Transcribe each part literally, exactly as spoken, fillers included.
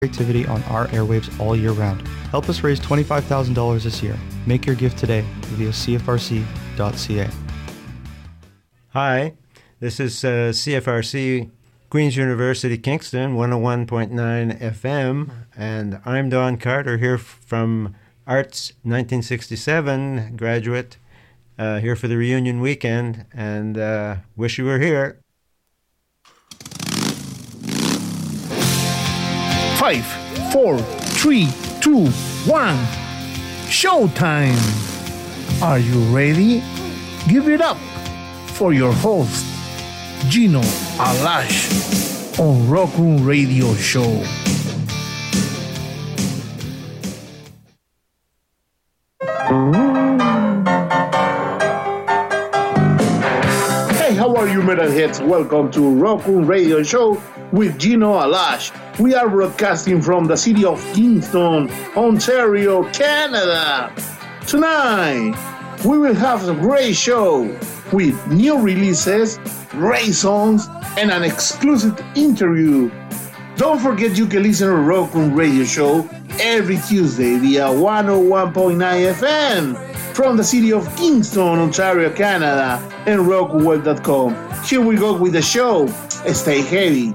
creativity on our airwaves all year round. Help us raise twenty-five thousand dollars this year. Make your gift today via c f r c dot c a. Hi, this is uh, C F R C Queen's University Kingston one oh one point nine F M, and I'm Don Carter here from Arts nineteen sixty-seven graduate, uh, here for the reunion weekend, and uh, wish you were here. Five, four, three, two, one. Showtime! Are you ready? Give it up for your host, Gino Alash, on Rock Room Radio Show. Hey, how are you, metalheads? Welcome to Rock Room Radio Show with Gino Alash. We are broadcasting from the city of Kingston, Ontario, Canada. Tonight, we will have a great show with new releases, great songs, and an exclusive interview. Don't forget you can listen to Rock Room Radio Show every Tuesday via one oh one point nine F M from the city of Kingston, Ontario, Canada, and rock web dot com. Here we go with the show. Stay heavy.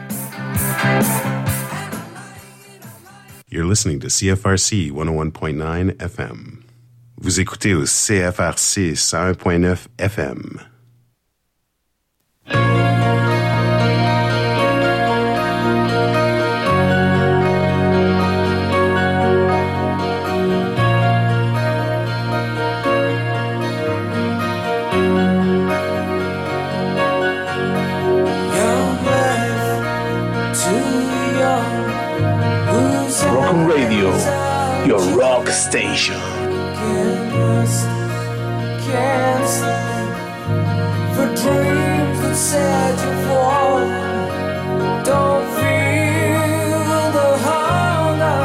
You're listening to C F R C one oh one point nine F M. Vous écoutez au C F R C one oh one point neuf F M. Your rock station. Can't rest, can't sleep for dreams that set you falling. Don't feel the hunger,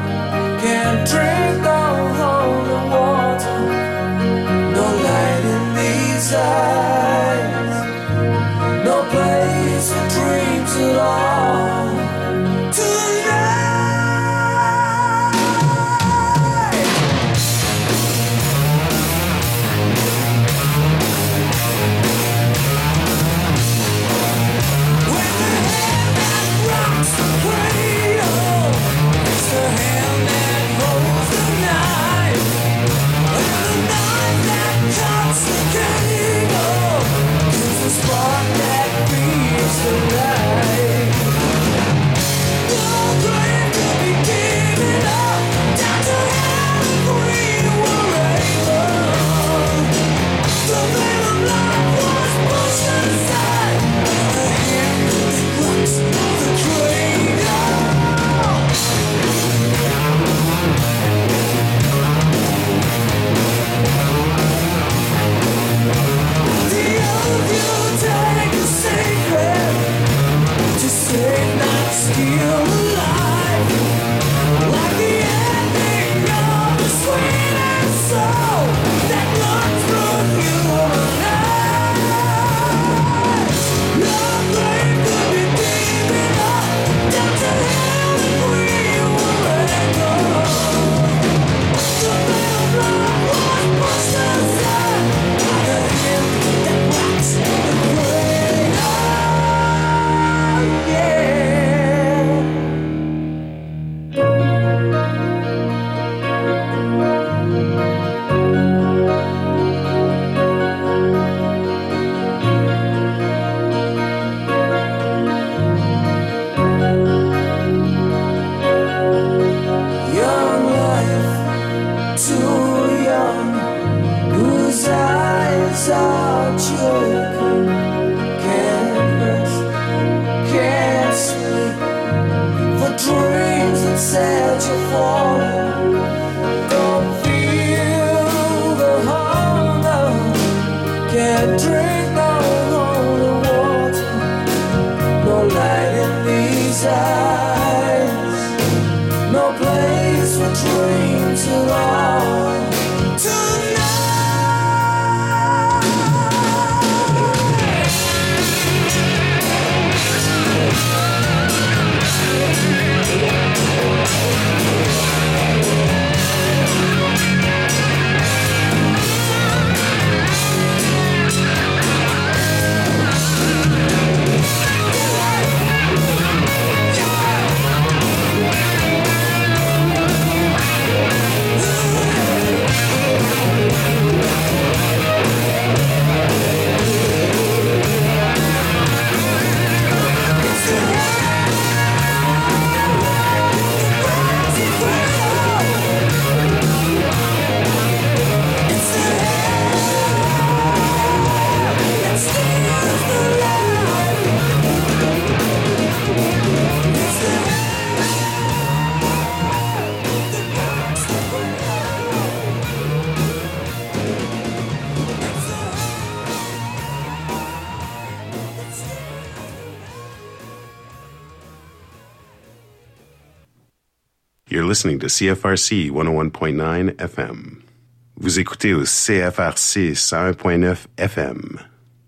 can't drink the holy water. No light in these eyes, no place for dreams at all. Tonight You're listening to C F R C one oh one point nine F M. Vous écoutez au C F R C cent un point neuf F M.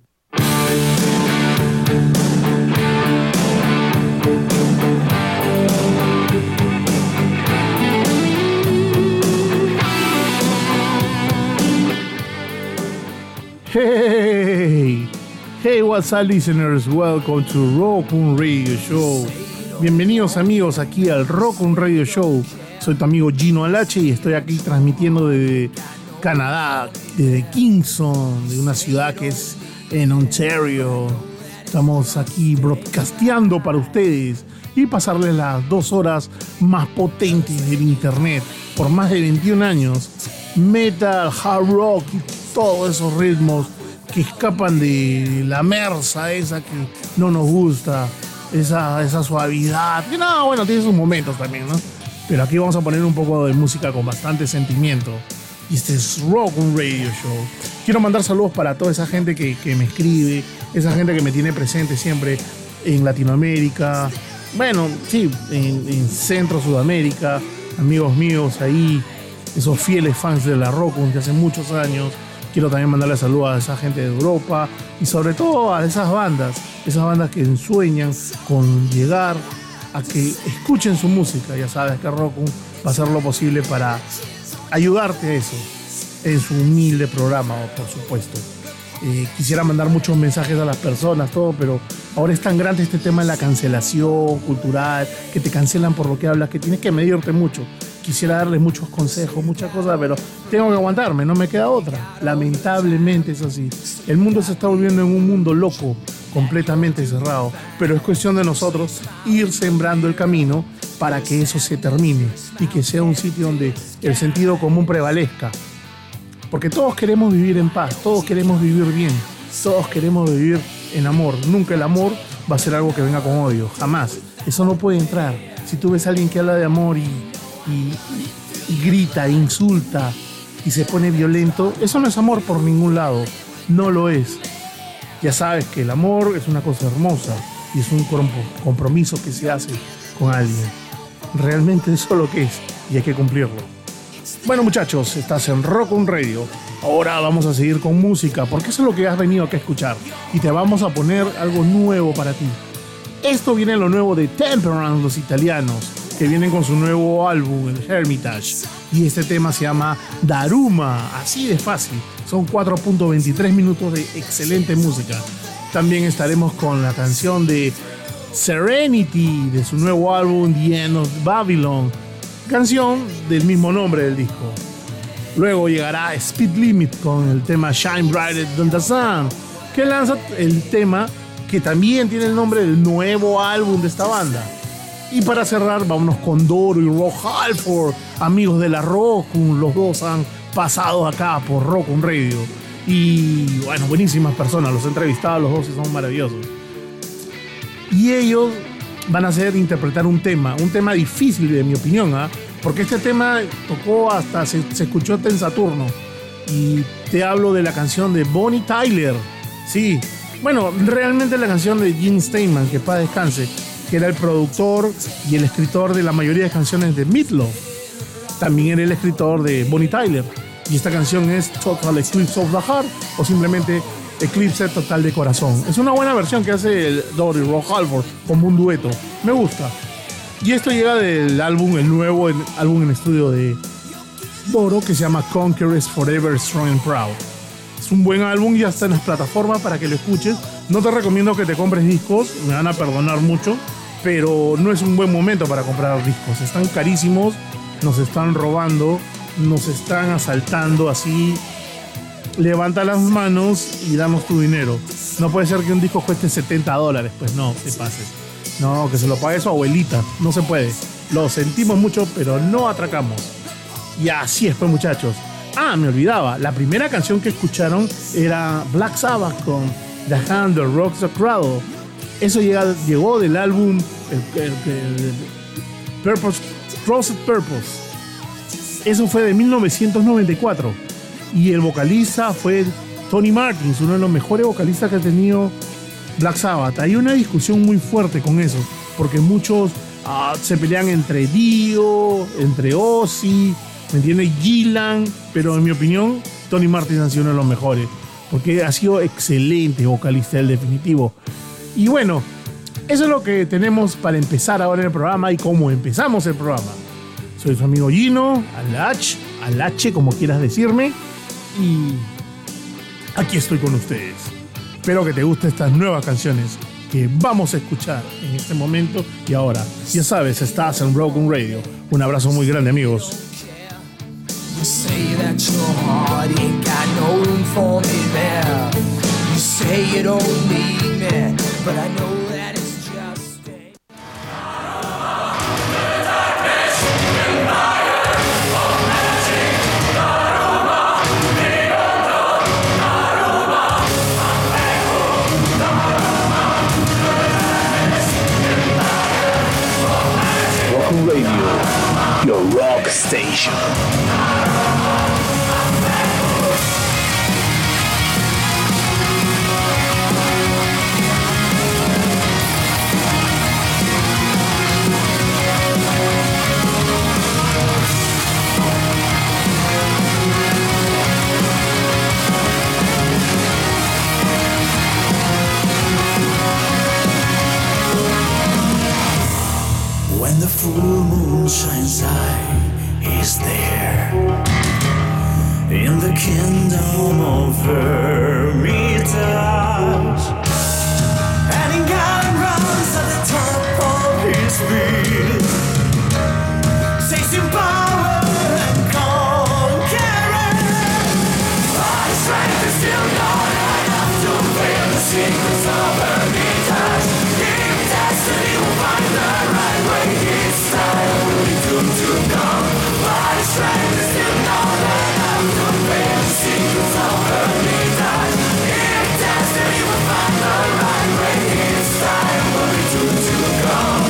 Hey, hey, what's up, listeners? Welcome to Rock Un Radio Show. Bienvenidos, amigos, aquí al Rock Un Radio Show. Soy tu amigo Gino Alache y estoy aquí transmitiendo desde Canadá, desde Kingston, de una ciudad que es en Ontario. Estamos aquí broadcasteando para ustedes y pasarles las dos horas más potentes del internet por más de veintiún años. Metal, hard rock y todos esos ritmos que escapan de la merza esa que no nos gusta, esa, esa suavidad, que no, bueno, tiene sus momentos también, ¿no? Pero aquí vamos a poner un poco de música con bastante sentimiento. Y este es Rock Un Radio Show. Quiero mandar saludos para toda esa gente que, que me escribe, esa gente que me tiene presente siempre en Latinoamérica, bueno, sí, en, en Centro, Sudamérica, amigos míos ahí, esos fieles fans de la Rock Un de hace muchos años. Quiero también mandarle saludos a esa gente de Europa y sobre todo a esas bandas, esas bandas que sueñan con llegar a que escuchen su música. Ya sabes que Rock Un va a hacer lo posible para ayudarte a eso en su humilde programa, por supuesto. Eh, quisiera mandar muchos mensajes a las personas, todo, pero ahora es tan grande este tema de la cancelación cultural, que te cancelan por lo que hablas, que tienes que medirte mucho. Quisiera darles muchos consejos, muchas cosas, pero tengo que aguantarme, no me queda otra. Lamentablemente es así. El mundo se está volviendo en un mundo loco, completamente cerrado, pero es cuestión de nosotros ir sembrando el camino para que eso se termine y que sea un sitio donde el sentido común prevalezca. Porque todos queremos vivir en paz, todos queremos vivir bien, todos queremos vivir en amor. Nunca el amor va a ser algo que venga con odio, jamás. Eso no puede entrar. Si tú ves a alguien que habla de amor y, y, y grita, insulta y se pone violento, eso no es amor por ningún lado, no lo es. Ya sabes que el amor es una cosa hermosa y es un compromiso que se hace con alguien. Realmente eso es lo que es y hay que cumplirlo. Bueno, muchachos, estás en Rock Un Radio. Ahora vamos a seguir con música porque eso es lo que has venido acá a escuchar y te vamos a poner algo nuevo para ti. Esto viene lo nuevo de Temperance, los italianos, que vienen con su nuevo álbum, el Hermitage, y este tema se llama Daruma, así de fácil. Son cuatro punto veintitrés minutos de excelente música. También estaremos con la canción de Serenity de su nuevo álbum The End of Babylon, canción del mismo nombre del disco. Luego llegará Speed Limit con el tema Shine Brighter Than the Sun, que lanza el tema que también tiene el nombre del nuevo álbum de esta banda. Y para cerrar, vámonos con Doro y Rob Halford, amigos de la Rock Un. Los dos han pasado acá por Rock Un Radio. Y bueno, buenísimas personas, los he entrevistado los dos y son maravillosos. Y ellos van a hacer interpretar un tema, un tema difícil de mi opinión, ¿eh? Porque este tema tocó hasta, se, se escuchó hasta en Saturno. Y te hablo de la canción de Bonnie Tyler. Sí, bueno, realmente la canción de Gene Steinman, que paz descanse, que era el productor y el escritor de la mayoría de canciones de Meatloaf. También era el escritor de Bonnie Tyler. Y esta canción es Total Eclipse of the Heart, o simplemente Eclipse Total de Corazón. Es una buena versión que hace el Doro y Rob Halford como un dueto. Me gusta. Y esto llega del álbum, el nuevo el álbum en estudio de Doro, que se llama Conquerors Forever Strong and Proud. Es un buen álbum y ya está en las plataformas para que lo escuches. No te recomiendo que te compres discos, me van a perdonar mucho, pero no es un buen momento para comprar discos. Están carísimos, nos están robando, nos están asaltando así. Levanta las manos y danos tu dinero. No puede ser que un disco cueste setenta dólares, pues no, te pases. No, que se lo pague su abuelita, no se puede. Lo sentimos mucho, pero no atracamos. Y así es, pues, muchachos. Ah, me olvidaba, la primera canción que escucharon era Black Sabbath con The Hand That Rocks the Cradle. Eso llega, llegó del álbum el, el, el Purpose, Crossed Purpose. Eso fue de mil novecientos noventa y cuatro. Y el vocalista fue Tony Martins, uno de los mejores vocalistas que ha tenido Black Sabbath. Hay una discusión muy fuerte con eso, porque muchos Uh, se pelean entre Dio, entre Ozzy, ¿me entiendes? Gillan, pero en mi opinión, Tony Martin ha sido uno de los mejores, porque ha sido excelente vocalista del definitivo. Y bueno, eso es lo que tenemos para empezar ahora en el programa y cómo empezamos el programa. Soy su amigo Gino, Alach, Alache, como quieras decirme, y aquí estoy con ustedes. Espero que te gusten estas nuevas canciones que vamos a escuchar en este momento y ahora. Ya sabes, estás en Broken Radio. Un abrazo muy grande, amigos. You say that your heart ain't got no room for me there. You say you don't need me, but I know that it's just a... Rock Radio, your rock station. When the full moon shines high, is there in the kingdom of Hermitage. And in God runs at the top of his speed, chasing power and conquering. But his strength is still not enough to veil the secrets of Hermitage. In destiny will find the right way. His time will be doomed to come. But his strength is still not enough to veil the secrets of Hermitage. In destiny will find the right way. His time will be doomed to come.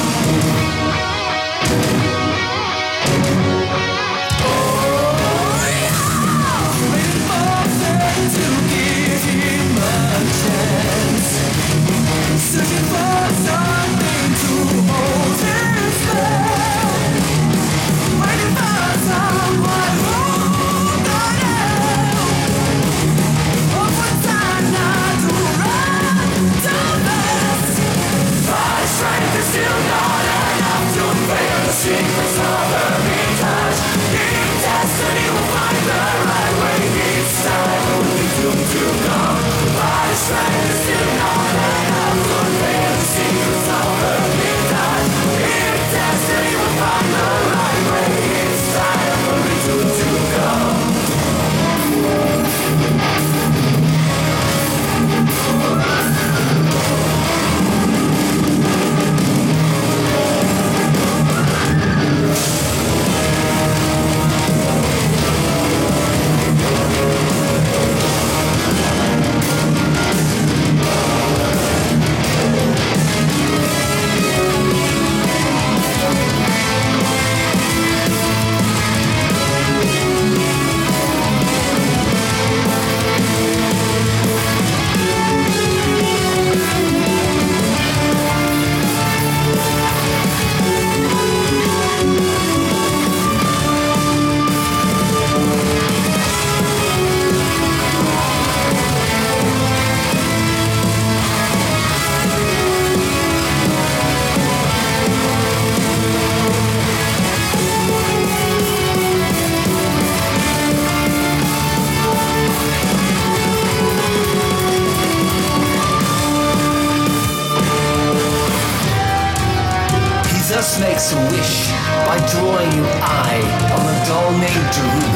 Oh yeah, it's perfect to give him a chance. Searching for something to hold his spell. Waiting for someone who got help. Oh, for time not to run too fast. But his strength is still not enough to veil the secrets of Hermitage. In destiny will find the right way. His time will be doomed to come. But his strength is still not enough to veil the secrets of Hermitage. In destiny will find the right way. His time will be doomed to come. Just makes a wish by drawing an eye on a doll named Daru,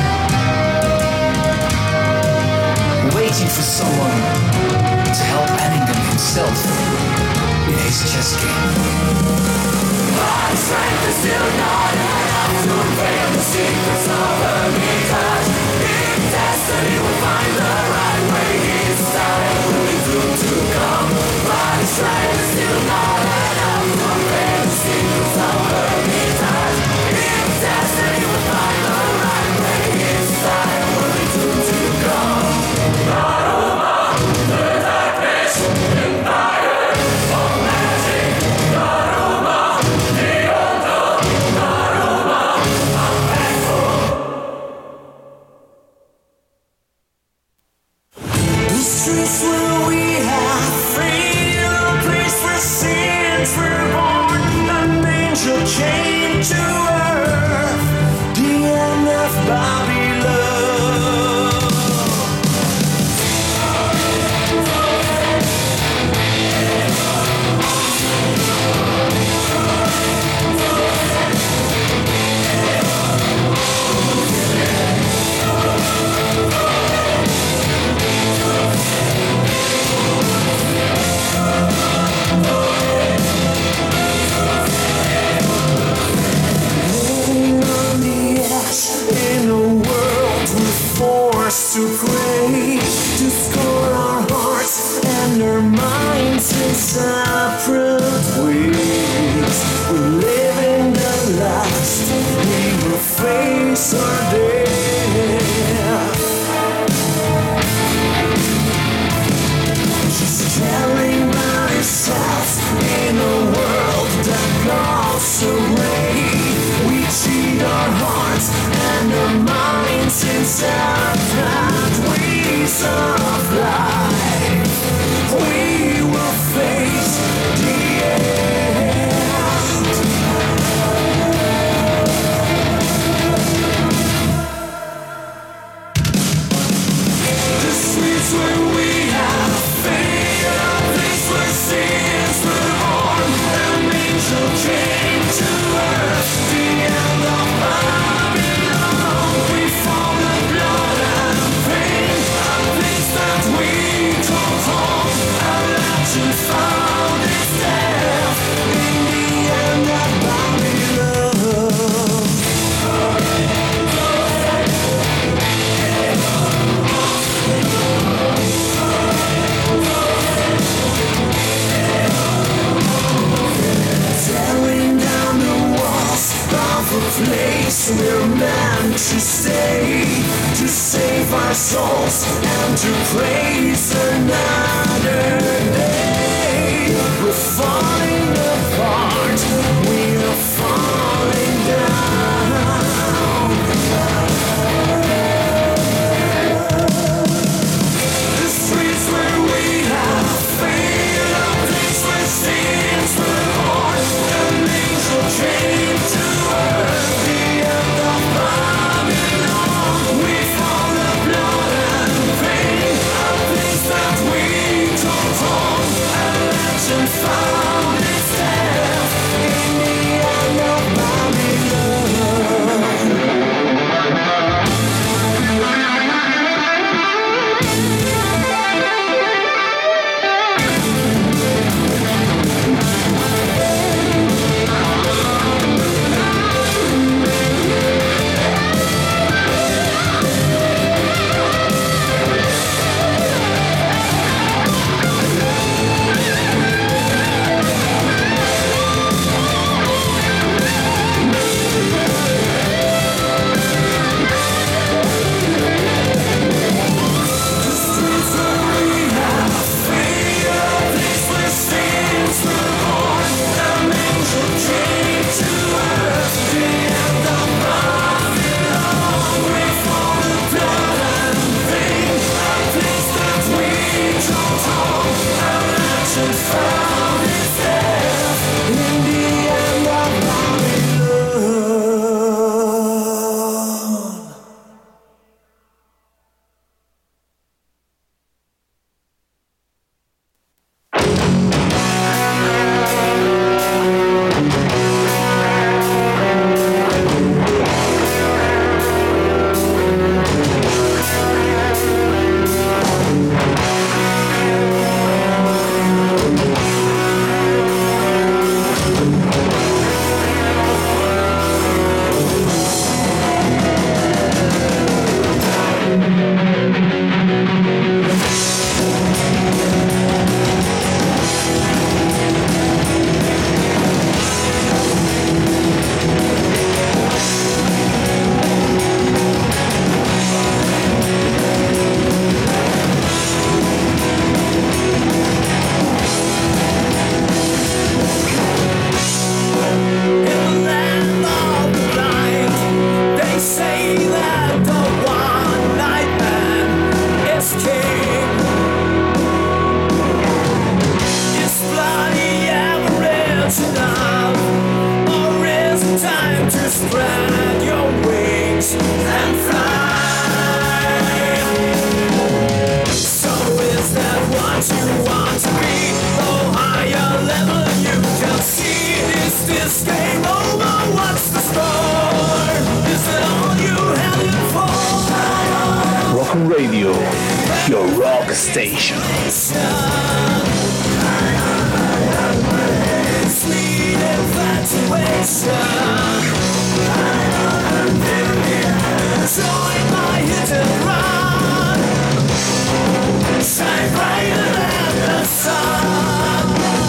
waiting for someone to help Anningham himself in his chess game. But his strength is still not enough to veil the secrets of Hermitage. In destiny will find the right way. His time will be doomed to come. But his strength is still not enough to veil the secrets of Hermitage. In destiny will find the right way. His time will be doomed to come. Daruma, the darkness, empire of magic. Daruma, the to earth, the end of Babylon. In a world we're forced to pray, to score our hearts and our minds in separate ways. We're living the last, we will face our death. Just telling myself in a world that goes away, we cheat our hearts and our minds in separate ways of life. We will face the end. The streets where we have faith, a place where sins were born, an angel came to earth, the end of Babylon. We found the blood and pain, a place that we call home. A legend found its death in the end of Babylon. Tearing down the walls of a place we're meant to stay, to save our souls and to praise another day. We're falling apart, we are falling down. The streets where we have faith, a place where sins were born, an angel came to earth, the end of Babylon. We found the blood and pain, a place that we call home. A legend found its death in the end of Babylon. spread your wings and fly. So is that what you want to be? Oh, higher level you can see. Is this game over? What's the score? Is it all you're heading for? Rock and Radio, your rock station. Sweet infatuation. Join my hit and run. Shine brighter than the sun.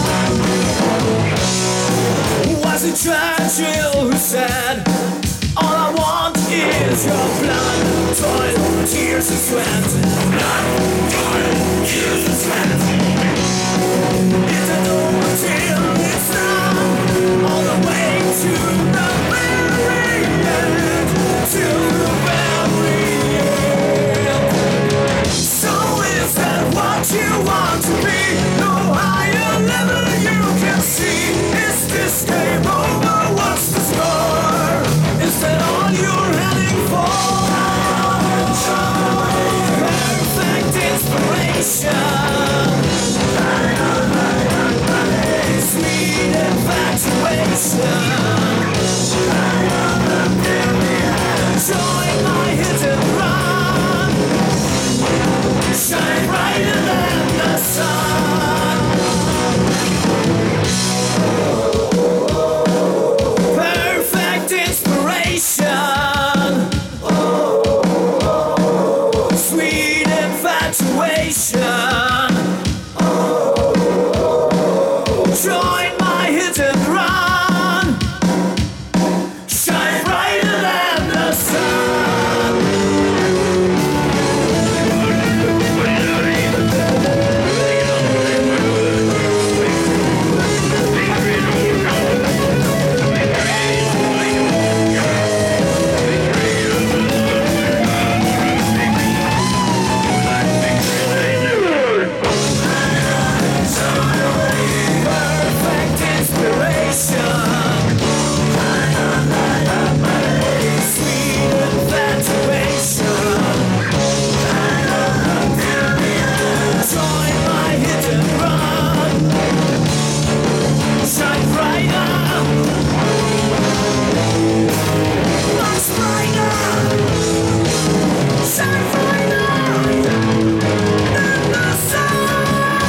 Was it Churchill who said, all I want is your blood, toil, tears and sweat. Blood, toil, tears and sweat. It's a door till it's done, all the way to the very end, to the very end. So is that what you want to be? No higher level you can see. Is this game over? What's the score? Is that all you're heading for? Perfect inspiration. Sweet infatuation. Join my hit and run. Shine brighter than the sun. Perfect inspiration. Sweet infatuation. Join my hit and run. Shine brighter than the sun. Perfect inspiration. Sweet infatuation. Join my hit and run. Shine brighter. Much brighter. Shine brighter than the sun.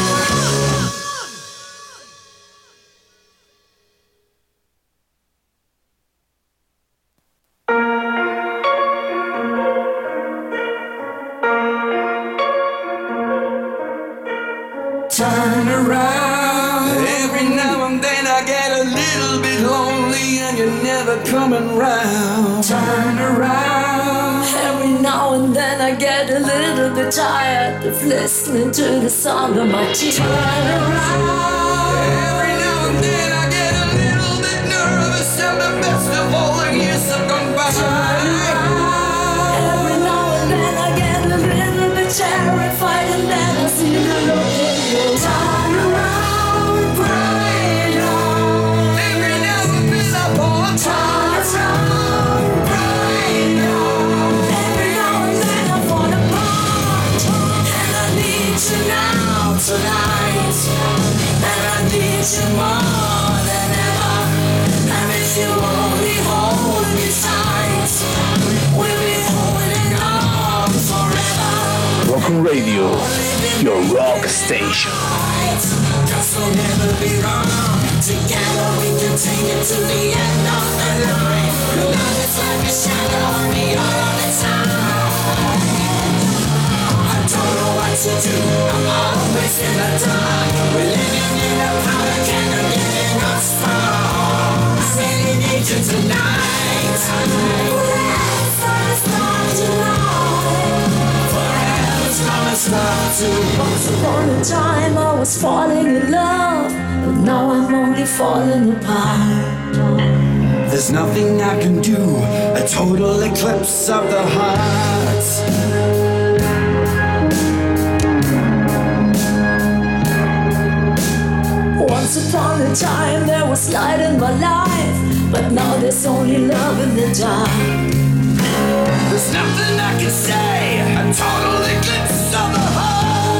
Turn around. Every now and then I get a little bit lonely and you're never coming round. Turn around. Every now and then I get a little bit tired of listening to the sound of my tears. Turn around. Every now and then I get a little bit nervous and the best of all the years have gone by. Turn around. Every now and then I get a little bit terrified and then I see the look in your eyes. Turn around, bright on. Every now and then I fall. Turn around, bright on. Every now and then I fall apart and I need you now tonight. And I need you more than ever. And if you only hold me tight, we'll be holding on forever. Rock and Radio, your rock station. Cause we'll never be wrong. Together we can take it to the end of the line. Love is like a shadow on me all the time. I don't know what to do, I'm always in the dark. We're living in a powder candle, getting us far. I really need you tonight. Forever's not tonight. Forever's gonna start to. Once upon a time I was falling in love, but now I'm only falling apart. There's nothing I can do, a total eclipse of the heart. Once upon a time there was light in my life, but now there's only love in the dark. There's nothing I can say, a total eclipse of the heart.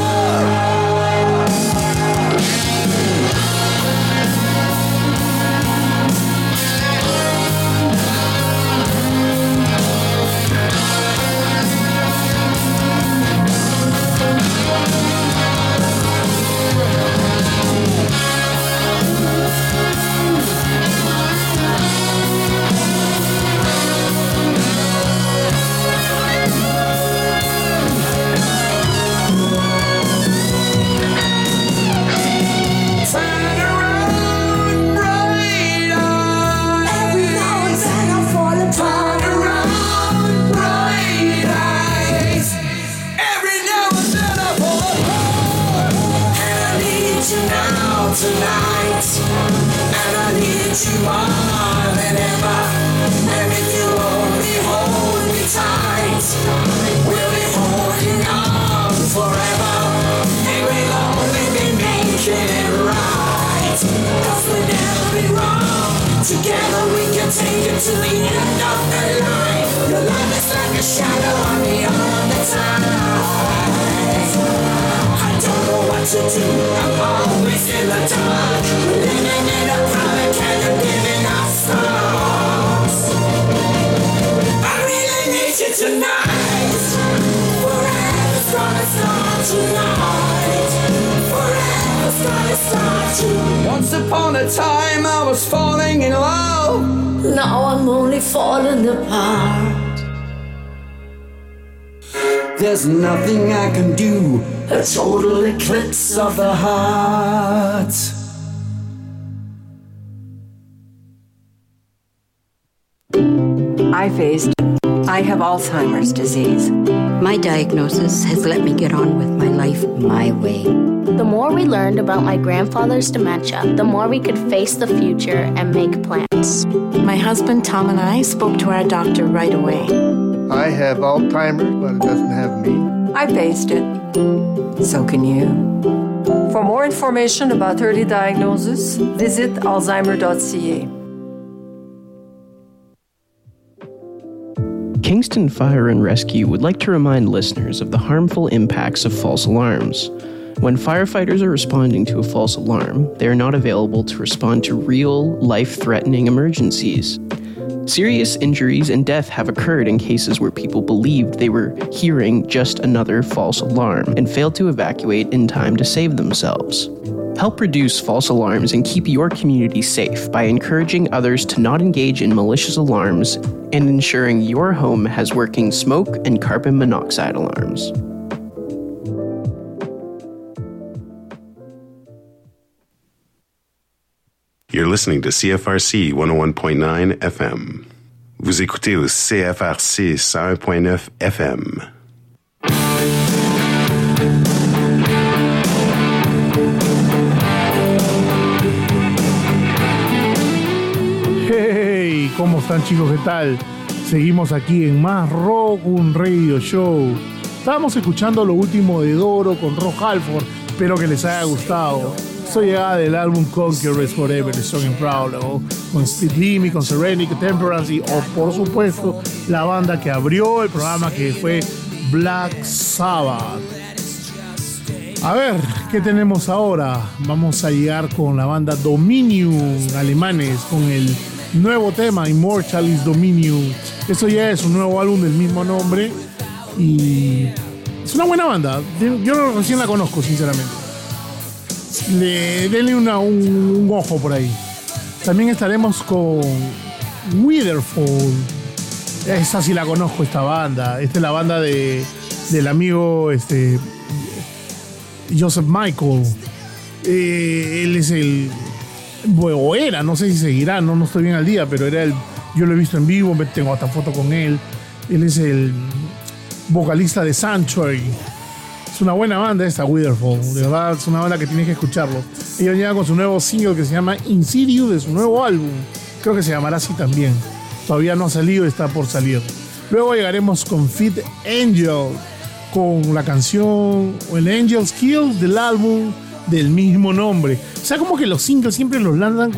Tonight, and I need you more than ever. And if you only hold me tight, we'll be holding on forever. And we'll only be making it right. Cause we'll never be wrong. Together we can take it to the end of the line. Your love is like a shadow on me all the time. I don't know what to do, I'm always in the dark. Living in a private canyon, giving up songs. I really need you tonight. Forever's gonna start tonight. Forever's gonna start tonight. Once upon a time I was falling in love. Now I'm only falling apart. There's nothing I can do, a total eclipse of the heart. I faced I have Alzheimer's disease. My diagnosis has let me get on with my life my way. The more we learned about my grandfather's dementia, the more we could face the future and make plans. My husband Tom and I spoke to our doctor right away. I have Alzheimer's, but it doesn't have me. I faced it. So can you. For more information about early diagnosis, visit alzheimer dot c a. Kingston Fire and Rescue would like to remind listeners of the harmful impacts of false alarms. When firefighters are responding to a false alarm, they are not available to respond to real, life-threatening emergencies. Serious injuries and death have occurred in cases where people believed they were hearing just another false alarm and failed to evacuate in time to save themselves. Help reduce false alarms and keep your community safe by encouraging others to not engage in malicious alarms and ensuring your home has working smoke and carbon monoxide alarms. You're listening to C F R C one oh one point nine F M. Vous écoutez au C F R C one oh one point nine F M. Hey, ¿cómo están, chicos? ¿Qué tal? Seguimos aquí en más Rock Un Radio Show. Estábamos escuchando lo último de Doro con Rock Halford. Espero que les haya gustado. Esto llegaba del álbum Conquer is Forever, Strong and Proud, ¿no? Con Speed Limit, con Serenity, Temperance y, o por supuesto, la banda que abrió el programa, que fue Black Sabbath. A ver, ¿qué tenemos ahora? Vamos a llegar con la banda Dominion, alemanes, con el nuevo tema Immortalis Dominion. Esto ya es un nuevo álbum del mismo nombre y es una buena banda. Yo recién la conozco, sinceramente. Le, denle una, un, un ojo por ahí. También estaremos con Witherfall. Esa sí la conozco, esta banda. Esta es la banda de, del amigo este, Joseph Michael. Eh, él es el... O era, no sé si seguirá, no, no estoy bien al día, pero era el... Yo lo he visto en vivo, tengo hasta foto con él. Él es el vocalista de Sanctuary. Es una buena banda esta, Witherfall. De verdad, es una banda que tienes que escucharlo. Ellos llegan con su nuevo single que se llama Insidious, de su nuevo álbum. Creo que se llamará así también. Todavía no ha salido, está por salir. Luego llegaremos con Fit Angel, con la canción o el Angel's Kill del álbum del mismo nombre. O sea, como que los singles siempre los lanzan con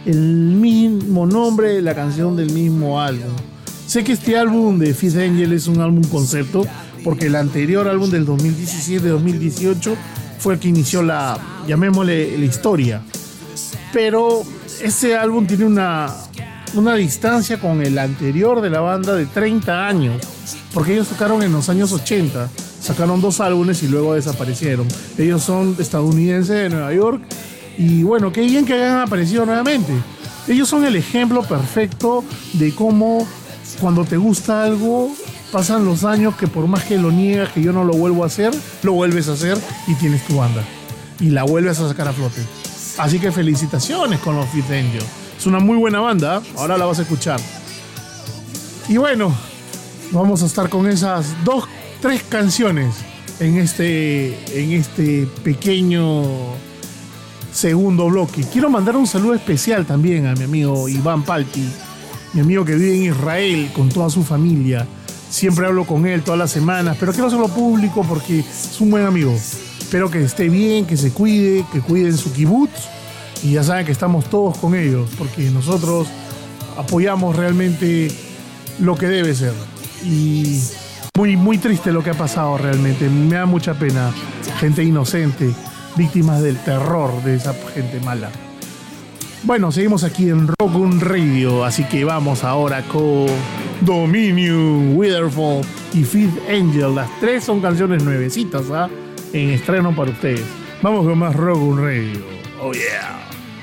el mismo nombre de la canción del mismo álbum. Sé que este álbum de Fifth Angel es un álbum concepto, porque el anterior álbum del dos mil diecisiete dos mil dieciocho fue el que inició la, llamémosle, la historia. Pero ese álbum tiene una, una distancia con el anterior de la banda de treinta años, porque ellos tocaron en los años ochenta, sacaron dos álbumes y luego desaparecieron. Ellos son estadounidenses de Nueva York y bueno, qué bien que hayan aparecido nuevamente. Ellos son el ejemplo perfecto de cómo cuando te gusta algo, pasan los años que por más que lo niegas, que yo no lo vuelvo a hacer, lo vuelves a hacer y tienes tu banda. Y la vuelves a sacar a flote. Así que felicitaciones con los Fifth Angel. Es una muy buena banda, ahora la vas a escuchar. Y bueno, vamos a estar con esas dos, tres canciones en este, en este pequeño segundo bloque. Quiero mandar un saludo especial también a mi amigo Iván Palti, mi amigo que vive en Israel con toda su familia. Siempre hablo con él todas las semanas, pero quiero hacerlo público porque es un buen amigo. Espero que esté bien, que se cuide, que cuiden su kibutz. Y ya saben que estamos todos con ellos, porque nosotros apoyamos realmente lo que debe ser. Y muy, muy triste lo que ha pasado realmente. Me da mucha pena. Gente inocente, víctimas del terror de esa gente mala. Bueno, seguimos aquí en Rock On Radio, así que vamos ahora con Dominion, Witherfall y Fifth Angel. Las tres son canciones nuevecitas, ¿ah? En estreno para ustedes. Vamos con más Rock On Radio. Oh yeah.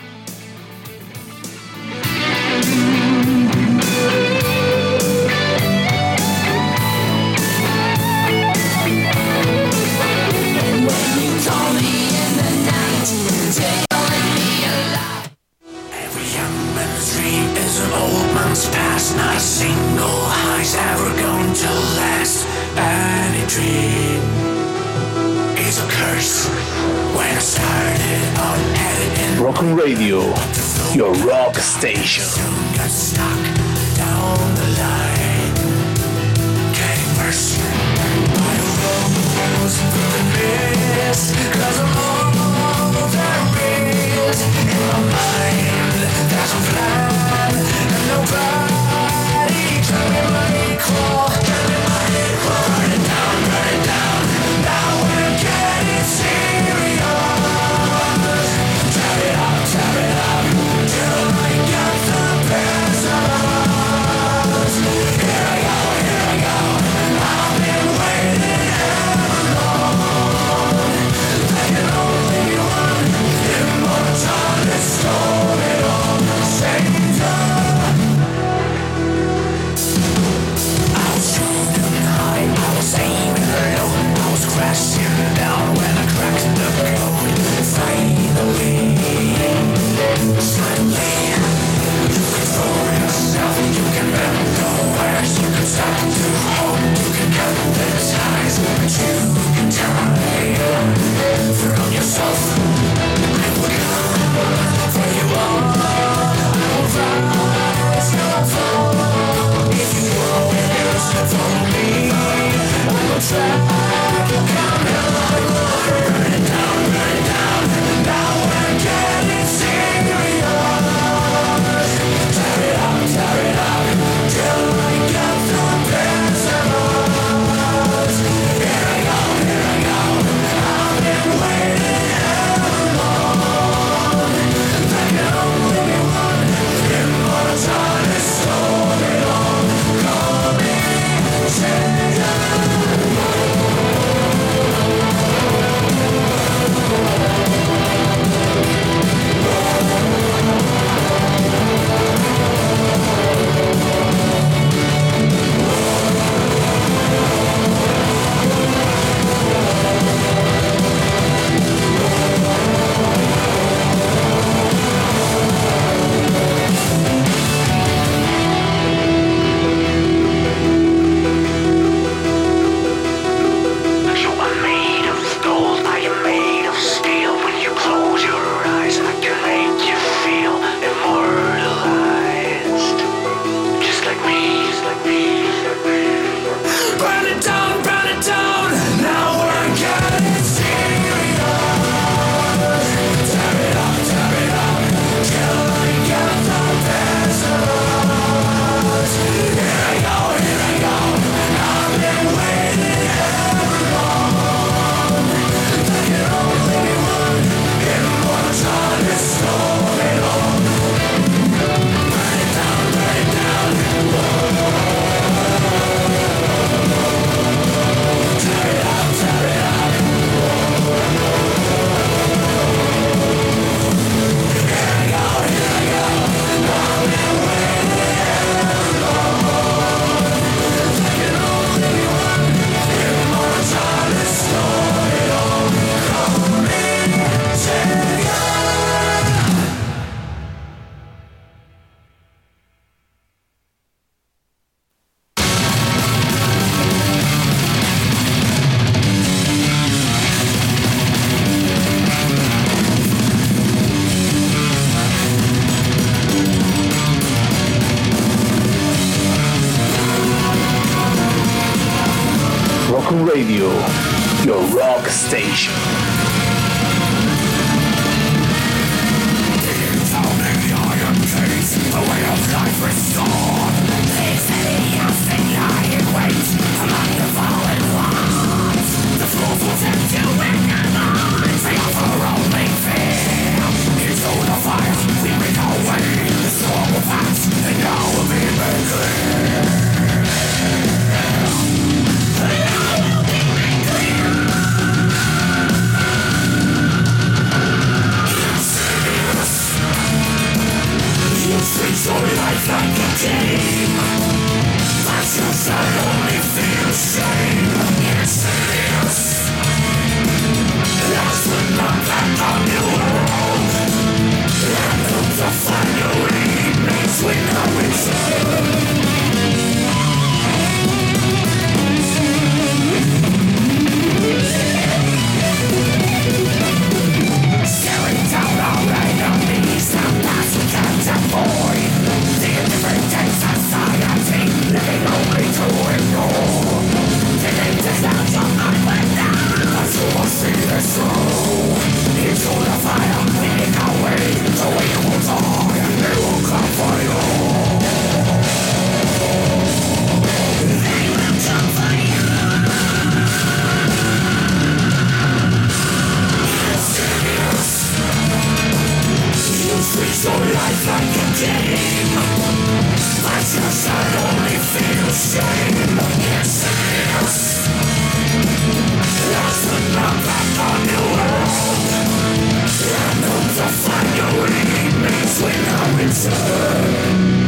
Past, not a single high's ever going to last. Any dream is a curse. When I started on editing Rock On Radio, your rock station. Got stuck down the line, getting worse. I rose through the mist, cause I'm all there is. In my mind, there's a plan, and nobody tell me my equal, tell me my equal. Burn it down, burn it down, now we're getting serious. Tear it up, tear it up, till I get the best of us. Raccoon Radio, your rock station. The way of life restored. These idiots they lie in wait among the fallen ones. The fools will tempt you with their minds. They offer only fear. Into the fire we make our way. The storm will pass and all will be made clear. All will be made clear. You treat your life like a game, but you should only feel shame. Yes, it is. Last but not back on the world, and hope to find your evenings with no return. Staring down our enemies, the past we can't avoid. The indifferent society, living only to ignore. The name is not your mind when now, but you will see this through. Into the fire, we make our way, so we will die, and they will come for you. They will come for you. You treat your life like a game, but you should only feel shame. Yes, it is. Last but not back on the world, and hope to find your evenings with no return.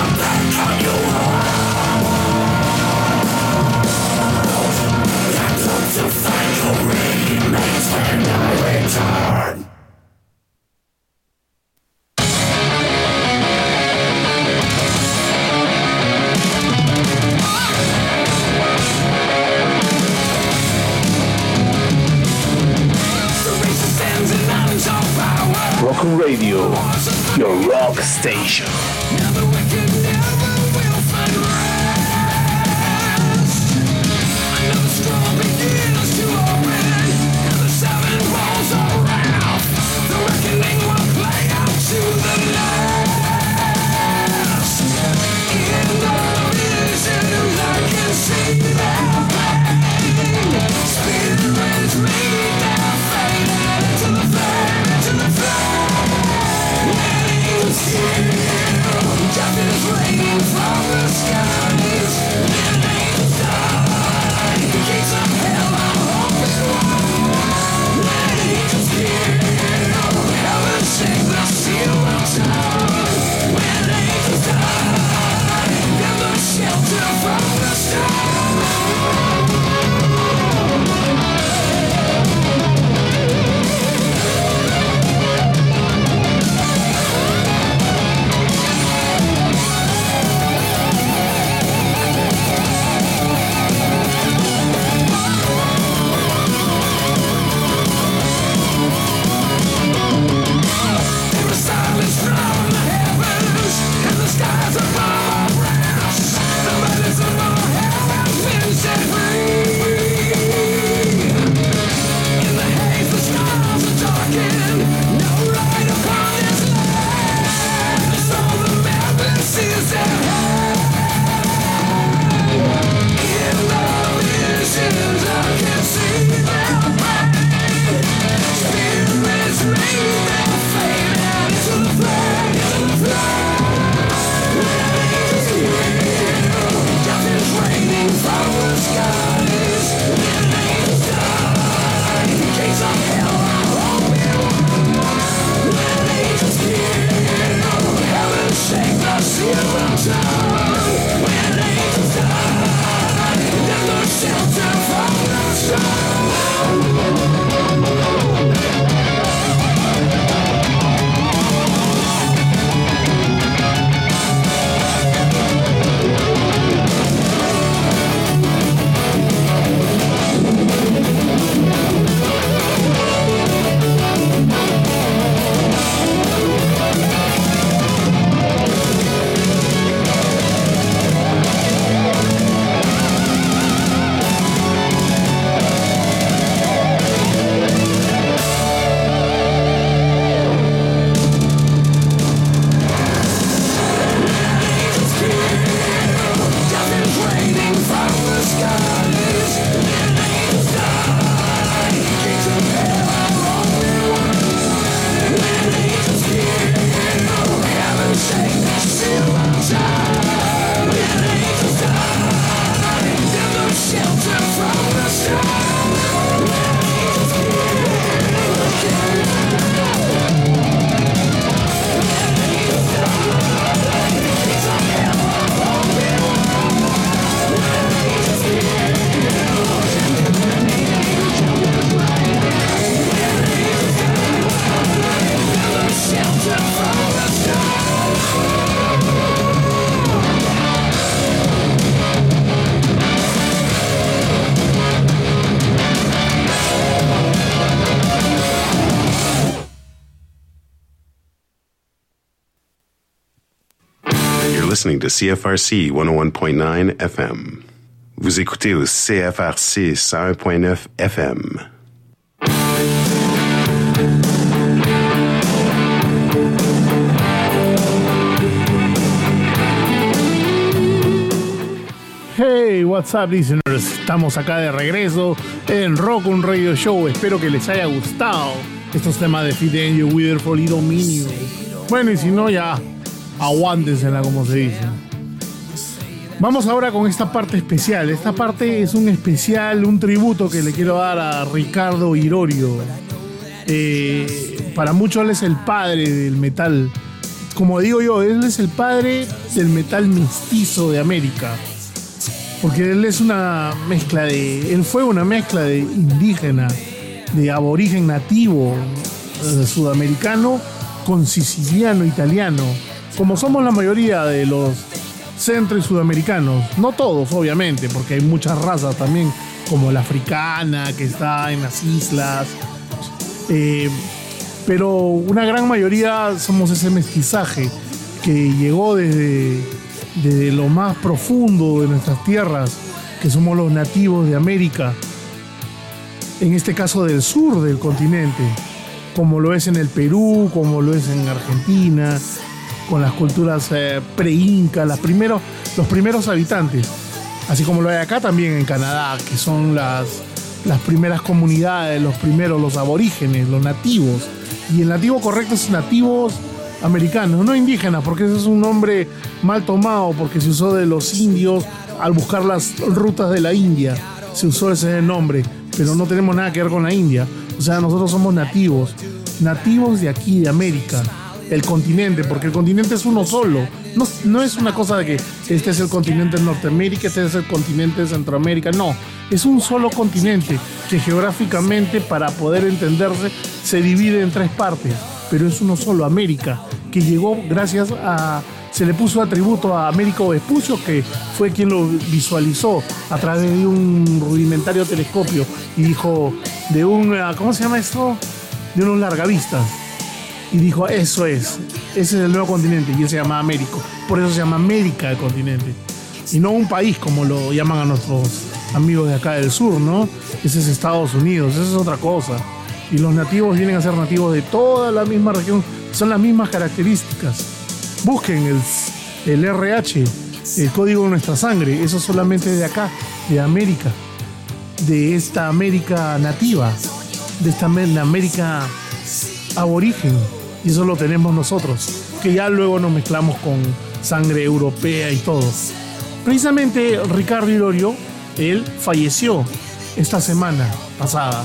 Rock'n Radio, your rock station. Listening to C F R C one oh one point nine F M. Vous écoutez au C F R C cent un point neuf F M. Hey, what's up, listeners? Estamos acá de regreso en Rock'n Radio Show. Espero que les haya gustado estos temas de Fidencio, Witherfall y Dominio. Bueno, y si no, ya aguántensela, como se dice. Vamos ahora con esta parte especial. Esta parte es un especial, un tributo que le quiero dar a Ricardo Iorio. Eh, para muchos él es el padre del metal como digo yo, él es el padre del metal mestizo de América. Porque él es una mezcla de... Él fue una mezcla de indígena, de aborigen nativo eh, sudamericano con siciliano italiano. Como somos la mayoría de los centro y sudamericanos. No todos, obviamente, porque hay muchas razas también, como la africana, que está en las islas. Eh, pero una gran mayoría somos ese mestizaje que llegó desde... desde lo más profundo de nuestras tierras, que somos los nativos de América, en este caso del sur del continente, como lo es en el Perú, como lo es en Argentina, con las culturas eh, pre-inca, las primeros, los primeros habitantes, así como lo hay acá también en Canadá, que son las, las primeras comunidades, los primeros, los aborígenes, los nativos. Y el nativo correcto es nativos americanos, no indígenas, porque ese es un nombre mal tomado, porque se usó de los indios al buscar las rutas de la India, se usó ese nombre, pero no tenemos nada que ver con la India. O sea, nosotros somos nativos, nativos de aquí, de América, el continente, porque el continente es uno solo, no, no es una cosa de que este es el continente de Norteamérica, este es el continente de Centroamérica, no, es un solo continente que geográficamente, para poder entenderse, se divide en tres partes, pero es uno solo, América, que llegó gracias a... Se le puso atributo a Américo Vespucio, que fue quien lo visualizó a través de un rudimentario telescopio y dijo, de un... ¿Cómo se llama esto? De unos largavistas. Y dijo, eso es, ese es el nuevo continente, y él se llama Américo. Por eso se llama América el continente. Y no un país como lo llaman a nuestros amigos de acá del sur, ¿no? Ese es Estados Unidos, eso es otra cosa. Y los nativos vienen a ser nativos de toda la misma región, son las mismas características. Busquen el, el R H, el código de nuestra sangre, eso solamente de acá, de América, de esta América nativa, de esta América aborigen, y eso lo tenemos nosotros, que ya luego nos mezclamos con sangre europea y todo. Precisamente Ricardo Iorio, él falleció esta semana pasada,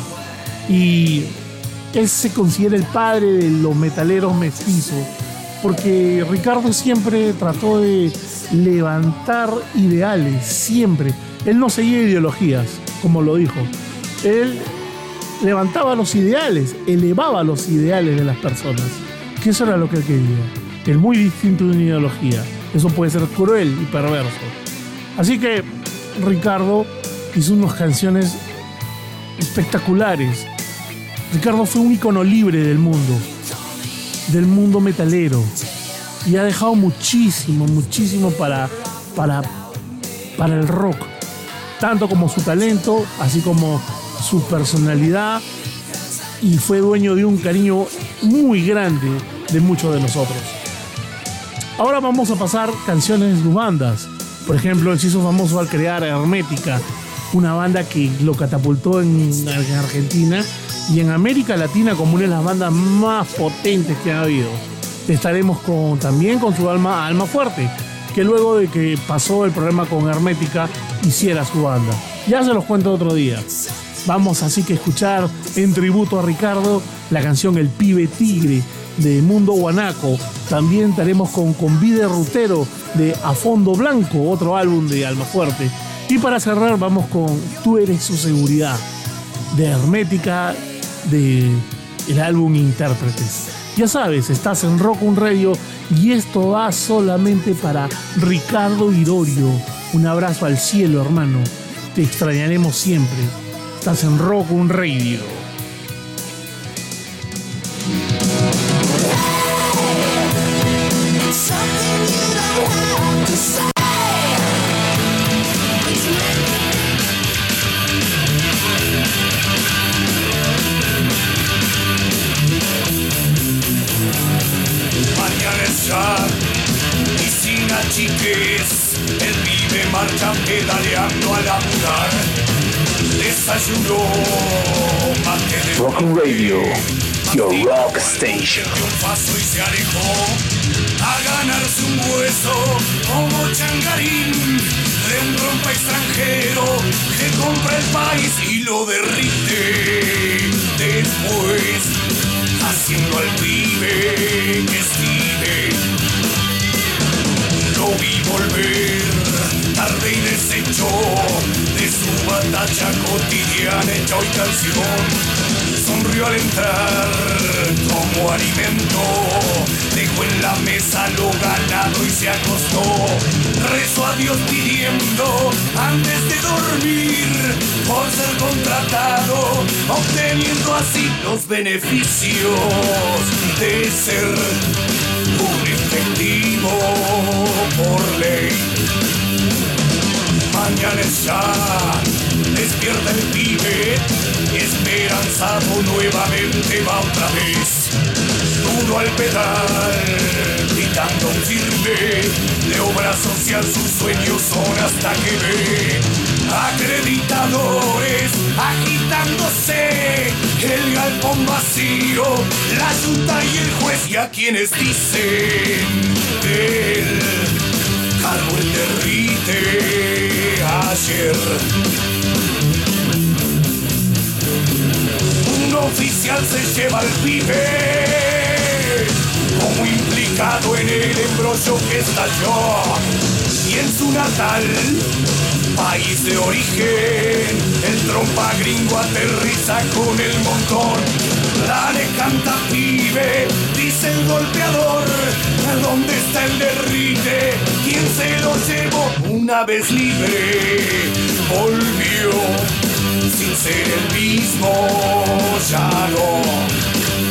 y él se considera el padre de los metaleros mestizos, porque Ricardo siempre trató de levantar ideales, siempre. Él no seguía ideologías, como lo dijo. Él levantaba los ideales, elevaba los ideales de las personas, que eso era lo que él quería. Es muy distinto de una ideología. Eso puede ser cruel y perverso. Así que Ricardo hizo unas canciones espectaculares. Ricardo fue un ícono libre del mundo, del mundo metalero, y ha dejado muchísimo, muchísimo para, para, para el rock, tanto como su talento, así como su personalidad, y fue dueño de un cariño muy grande de muchos de nosotros. Ahora vamos a pasar canciones de bandas. Por ejemplo, él se hizo famoso al crear Hermética, una banda que lo catapultó en, en Argentina y en América Latina como una de las bandas más potentes que ha habido. Estaremos con, también con su alma, alma Fuerte, que luego de que pasó el problema con Hermética hiciera su banda. Ya se los cuento otro día. Vamos así que a escuchar en tributo a Ricardo la canción El Pibe Tigre de Mundo Guanaco. También estaremos con Convide Rutero de A Fondo Blanco, otro álbum de Alma Fuerte. Y para cerrar vamos con Tú Eres Su Seguridad de Hermética, de el álbum Intérpretes. Ya sabes, estás en Rock on Radio y esto va solamente para Ricardo Iorio. Un abrazo al cielo, hermano. Te extrañaremos siempre. Estás en Rock on Radio. Mañana es ya y sin achiques, el pibe marcha pedaleando a laburar. Desayunó mate de Rock on Radio, your rock station. un paso y se alejó a ganarse un hueso como changarín de un rompa extranjero que compra el país y lo derrite. Después, haciendo al pibe que estive mucho de su batalla cotidiana hecha hoy canción. Sonrió al entrar como alimento, dejó en la mesa lo ganado y se acostó. Rezó a Dios pidiendo antes de dormir por ser contratado, obteniendo así los beneficios de ser un efectivo por ley. Mañana es ya, despierta el pibe, esperanzado nuevamente va otra vez. Duro al pedal, gritando firme, de obra social sus sueños son hasta que ve acreditadores agitándose, el galpón vacío, la yuta y el juez, y a quienes dicen del cargo el derrite ayer. Un oficial se lleva al pibe como implicado en el embrollo que estalló, y en su natal país de origen el trompa gringo aterriza con el montón. Dale, canta pibe, dice el golpeador, ¿dónde está el derrite? ¿Quién se lo llevó? Una vez libre volvió sin ser el mismo, ya no.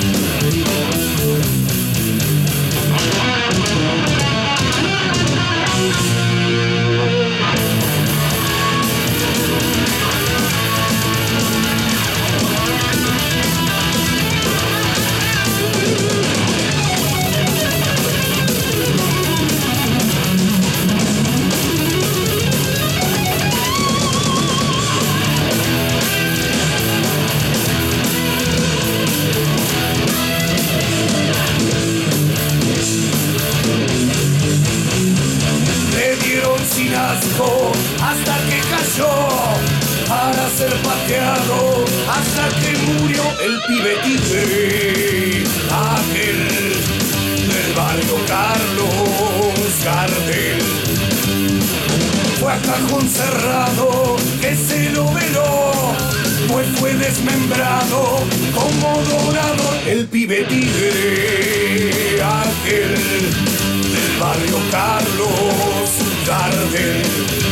Hasta que cayó para ser pateado, hasta que murió el pibe tigre, aquel del barrio Carlos Gardel. Fue a cajón cerrado que se lo veló, pues fue desmembrado como dorado el pibe tigre, aquel del barrio Carlos Gardel.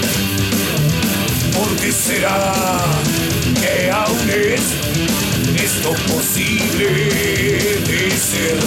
¿Por qué será que aún es esto posible de ser?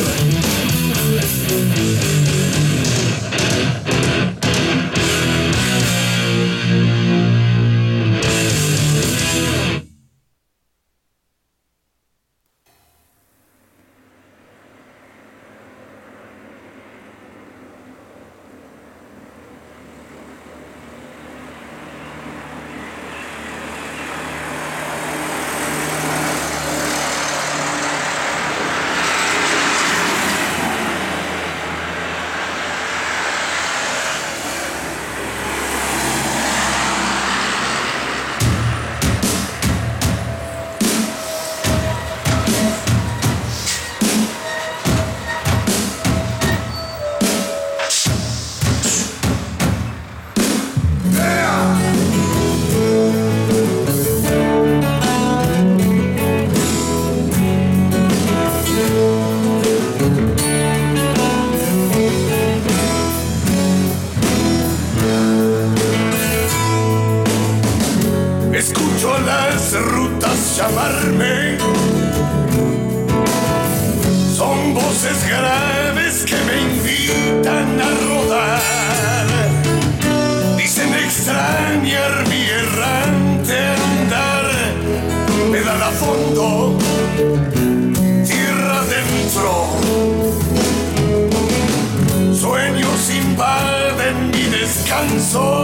llamarme. Son voces graves que me invitan a rodar. Dicen extrañar mi errante andar. Me dan a fondo, tierra adentro. Sueños invaden mi descanso.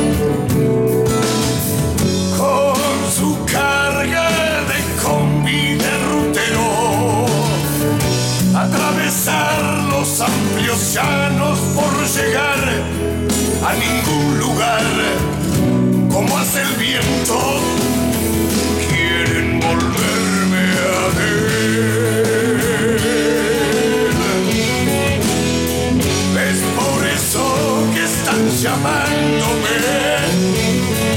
Con su carga de combi de rutero, atravesar los amplios llanos por llegar a ningún lugar, como hace el viento, quieren volverme a ver. Es por eso que están llamándome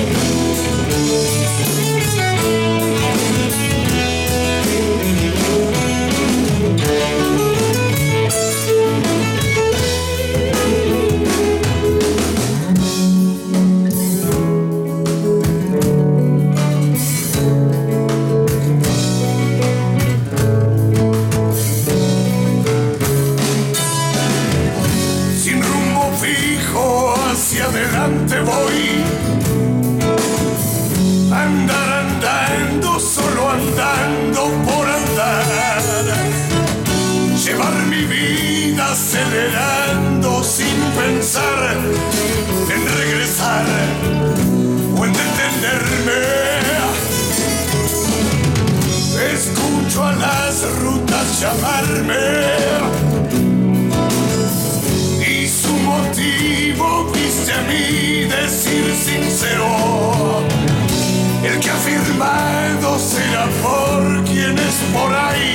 me voy. Andar andando, solo andando por andar. Llevar mi vida acelerando sin pensar en regresar o en detenerme. Escucho a las rutas llamarme y su motivo viste a mí decir sincero: el que ha firmado será por quienes por ahí